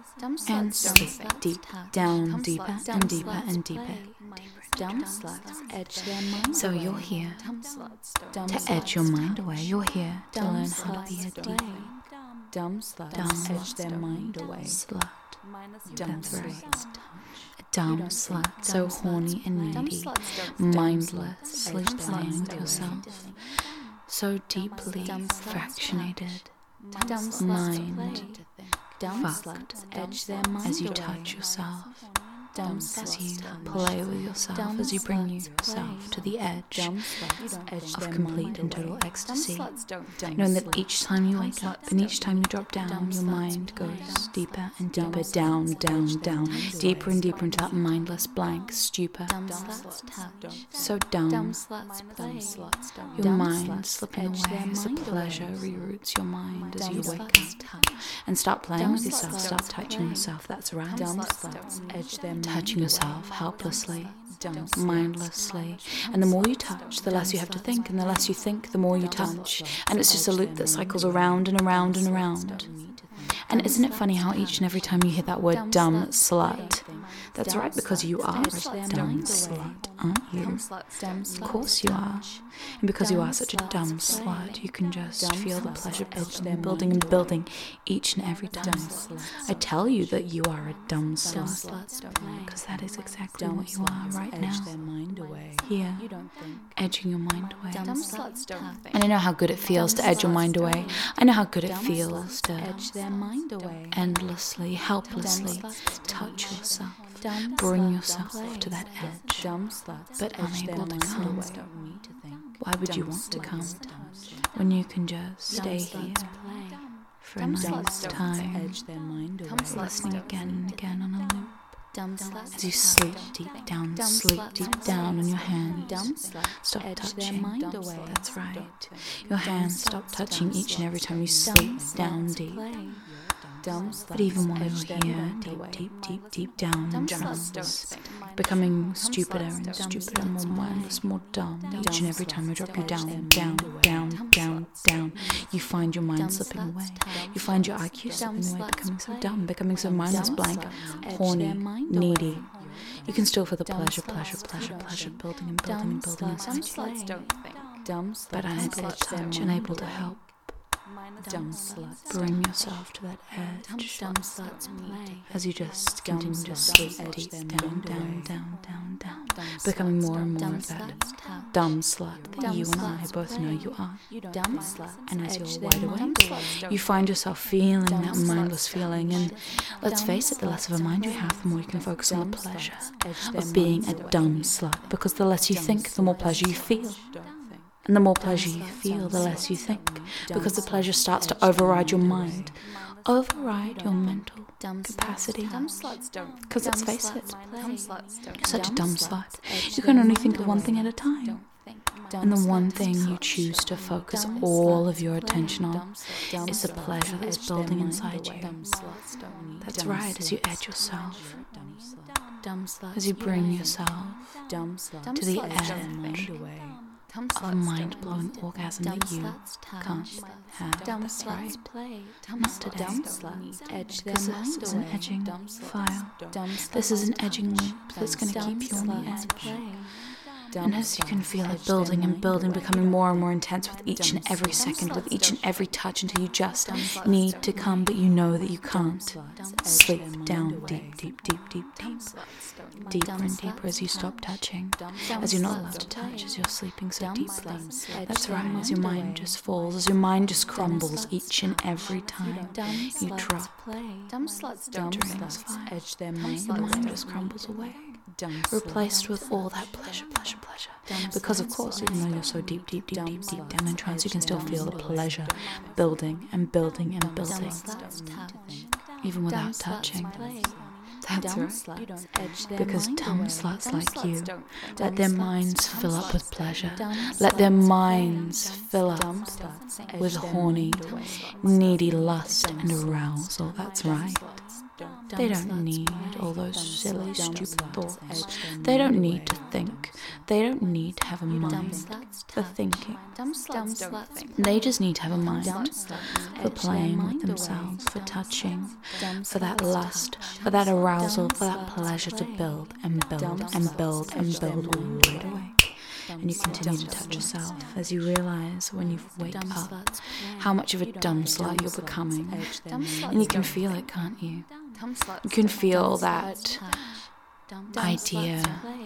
and sleep deep down, deeper and deeper and deeper. So you're here to edge your mind away. You're here to learn how to be a deep, dumb slut, edge their mind away. Slut. That's right. A dumb slut, so horny and needy, mindlessly playing with yourself, so deeply fractionated, mind fucked as you touch yourself, as you play with yourself, as you bring yourself to the edge of complete and total ecstasy, knowing that each time you wake up and each time you drop down, your mind goes deeper and deeper, down, deeper and deeper into that mindless blank stupor. So dumb, your mind slipping away as the pleasure reroutes your mind as you wake up and start playing with yourself, start touching yourself. That's right. Touching yourself helplessly, mindlessly, and the more you touch, the less you have to think, and the less you think, the more you touch, and it's just a loop that cycles around and around and around. And isn't it funny how each and every time you hear that word dumb slut, that's right, because you are a dumb slut, aren't you? Of course you are. And because you are such a dumb slut, you can just feel the pleasure building and building each and every time I tell you that you are a dumb slut, because that is exactly what you are right now, here, edging your mind away. And I know how good it feels to edge your mind away. I know how good it feels to endlessly, helplessly touch yourself, bring yourself to that edge, but unable to come. Why would you want to come when you can just stay here for a nice time, listening again and again on a loop, as you sleep deep down on your hands, stop touching, that's right, your hands stop touching each and every time you sleep down deep. But even while you're here, deep down in trance, becoming stupider and stupider, more mindless, more dumb, each and every time I drop you down, you find your mind slipping away. You find your IQ slipping away, becoming so dumb, becoming so mindless, blank, horny, needy. You can still feel the pleasure, building and inside you. But unable to touch, unable to help. Bring yourself to that edge as you just continue to sleep deep down, becoming more and more of that dumb slut that you and I both know you are. And as you're wide awake, you find yourself feeling that mindless feeling, and let's face it, the less of a mind you have, the more you can focus on the pleasure of being a dumb slut, because the less you think, the more pleasure you feel. And the more pleasure you feel, the less you think, because the pleasure starts to override your mind, override your mental capacity. Because let's face it, you're such a dumb slut. You can only think of one thing at a time. And the one thing you choose to focus all of your attention on is the pleasure that's building inside you. That's right, as you edge yourself, as you bring yourself to the edge of a mind-blowing orgasm that you can't have. That's right. Not today. Because this is an edging file. This is an edging loop that's going to keep you on the edge. And as you can feel it building and building, becoming more and more intense with each and every second, with each and every touch, until you just need to come, but you know that you can't. Sleep down deeper and deeper as you stop touching, as you're not allowed to touch, as you're sleeping so deeply. That's right, as your mind just falls, as your mind just crumbles each and every time you drop during this fire. Your mind just crumbles away, replaced with all that pleasure. Because of course, even though you're so deep down in trance, you can still feel the pleasure building, even without touching. That's right. Because dumb sluts like you let their minds fill up with pleasure. Let their minds fill up with horny, needy lust and arousal. That's right. They don't need all those silly, stupid thoughts. They don't need to think. They don't need to have a mind for thinking. They just need to have a mind for playing with themselves, for touching, for that lust, for that arousal, for that pleasure to build and build and build and build right away. And you continue to touch yourself as you realize when you wake up how much of a dumb slut you're becoming. And you can feel it, can't you? You can feel that idea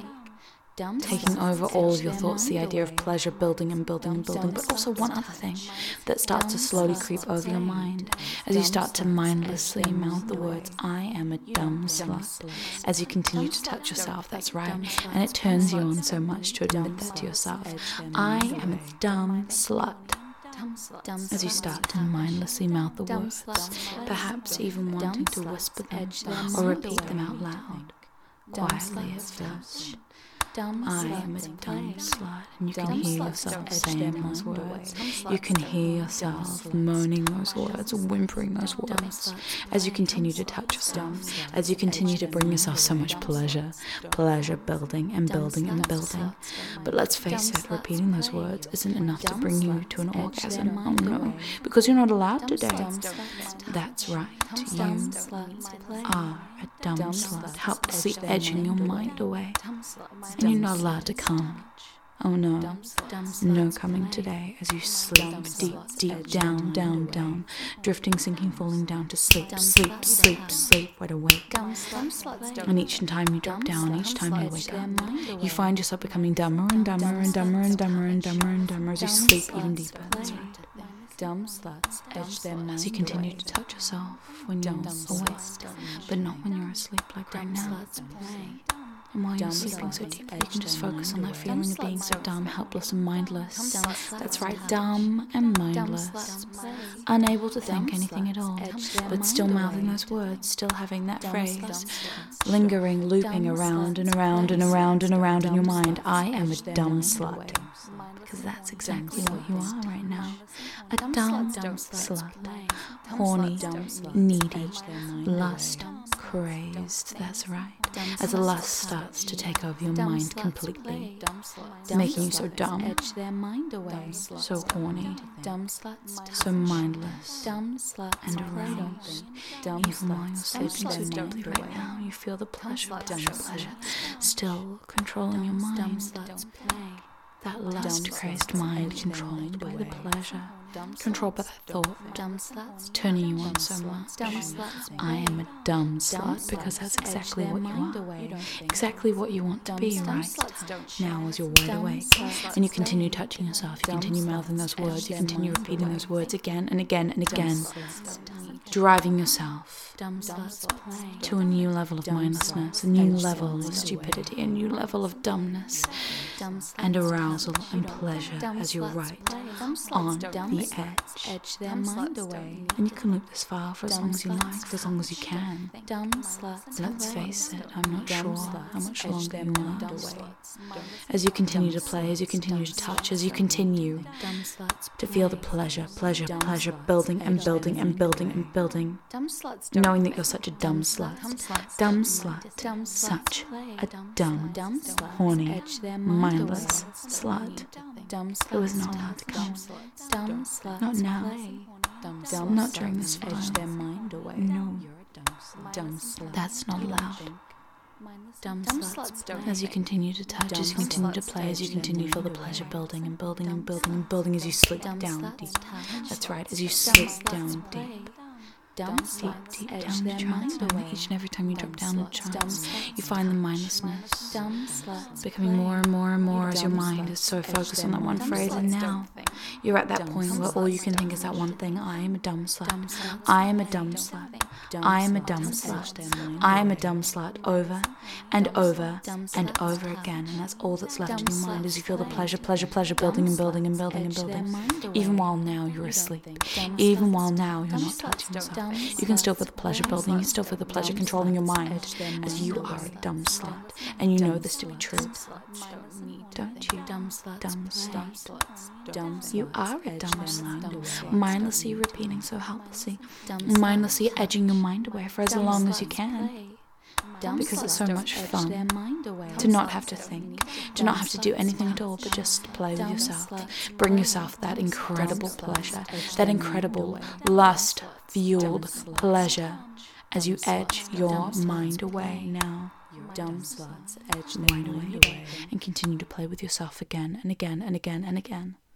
taking over all of your thoughts, the idea of pleasure building and building and building, but also one other thing that starts to slowly creep over your mind as you start to mindlessly mouth the words, I am a dumb slut, as you continue to touch yourself. That's right, and it turns you on so much to admit that to yourself. I am a dumb slut. As you start to mindlessly mouth the words, perhaps even wanting to whisper them or repeat them out loud, quietly at first. I am a dumb slut, and you can hear yourself saying those words. You can hear yourself moaning those words, whimpering those words, as you continue to touch yourself, as you continue to bring yourself so much pleasure building and building and building. But let's face it, repeating those words isn't enough to bring you to an orgasm. Oh no, because you're not allowed today. That's right, you are a dumb slut, helplessly edging your mind away. And you're not allowed to come. Oh no, no coming today as you sleep deep, deep down, down, down, drifting, sinking, falling down to sleep, sleep, sleep, sleep, wide awake. And each time you drop down, each time you wake up, you find yourself becoming dumber and dumber and dumber and dumber and dumber and dumber as you sleep even deeper. That's right. Dumb sluts edge their mind. As you continue to touch yourself when you're awake, but not when you're asleep like right now. And while you're sleeping so deeply, you can just focus on that feeling of being so dumb, helpless and mindless. That's right, dumb and mindless. Unable to think anything at all, but still mouthing those words, still having that phrase lingering, looping around and around and around and around in your mind. I am a dumb slut. Because that's exactly what you are right now. A dumb slut. Horny, needy, lust, crazed. That's right. As the lust starts to take over your mind completely, making you so dumb, so horny, so mindless, and aroused. Even while you're sleeping so deeply right now, you feel the pleasure still controlling your mind. That lust-crazed mind controlled by the pleasure, controlled by that thought, turning you on so much. I am a dumb slut because that's exactly what you are, exactly what you want to be right now as you're wide awake. And you continue touching yourself, you continue mouthing those words, you continue repeating those words again and again and again, driving yourself to a new level of mindlessness, a new level of stupidity, a new level of dumbness and arousal and pleasure as you're right on the edge. And you can loop this file for as long as you like, for as long as you can. Let's face it, I'm not sure how much longer you last. As you continue to play, as you continue to touch, as you continue to feel the pleasure, building and building and building and building, knowing that you're such a dumb slut, such a dumb, horny, mindless slut who is not allowed to come. Not now. Not during this file. No. That's not allowed. As you continue to touch, as you continue to play, as you continue to feel the pleasure building and building and building and building as you sleep down deep. That's right, as you sleep down deep. Deep down into trance, knowing that each and every time you drop down into trance, you find the mindlessness becoming more and more and more as your mind is so focused on that one phrase. And now you're at that point where all you can think is that one thing: I am a dumb slut. I am a dumb slut. I am a dumb slut. I am a dumb slut, over and over and over again. And that's all that's left in your mind as you feel the pleasure building and building and building and building. Even while now you're asleep, even while now you're not touching yourself. You can still feel the pleasure building, you can still feel the pleasure controlling your mind as you are a dumb slut. And you know this to be true. Don't you? Dumb slut. You You are a dumb slut, mindlessly repeating so helplessly, mindlessly edging your mind away for as long as you can. Because it's so much fun to not have to think, to not have to do anything at all, but just play with yourself. Bring yourself that incredible pleasure, that incredible lust-fueled pleasure as you edge your mind away now. Dumb sluts edge their mind away and continue to play with yourself again and again and again and again.